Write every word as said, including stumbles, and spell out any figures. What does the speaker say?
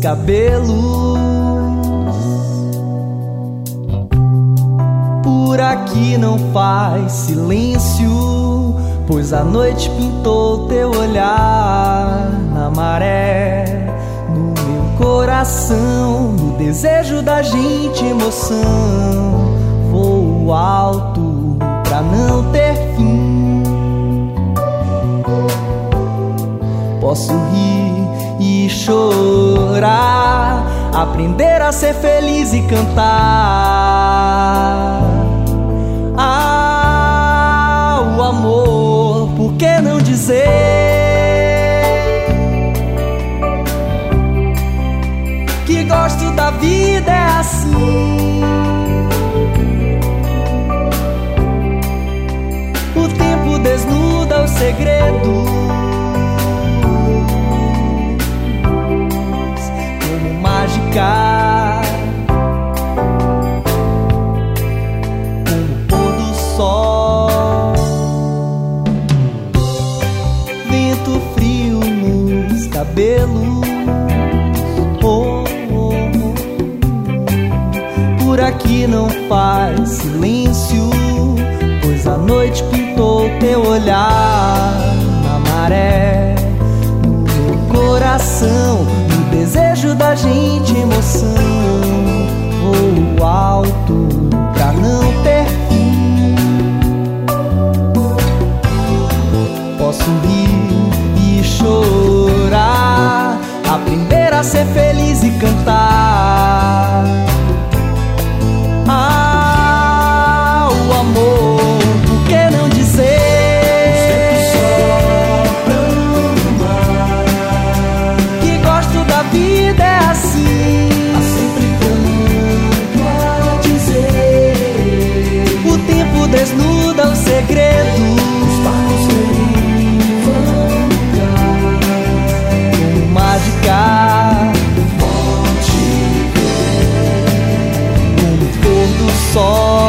cabelos. Por aqui não faz silêncio, pois a noite pintou teu olhar na maré, no meu coração, no desejo da gente, emoção. Voo alto pra não ter fim. Posso rir e chorar, aprender a ser feliz e cantar. Ah, o amor, por que não dizer que gosto da vida é assim? O tempo desnuda os segredos, como mágica, como o pôr do sol. Vento frio nos cabelos, oh, oh, oh. Por aqui não faz silêncio, pois a noite pintou teu olhar na maré, no meu coração, no desejo da gente, emoção. Voo alto pra não ter fim. Posso rir e chorar, aprender a ser feliz e cantar. Ah, o amor, por que não dizer que gosto da vida é assim? Há sempre tanto a dizer. O tempo desnuda os segredos, Os barcos vão como mágica, volte como o pôr do sol.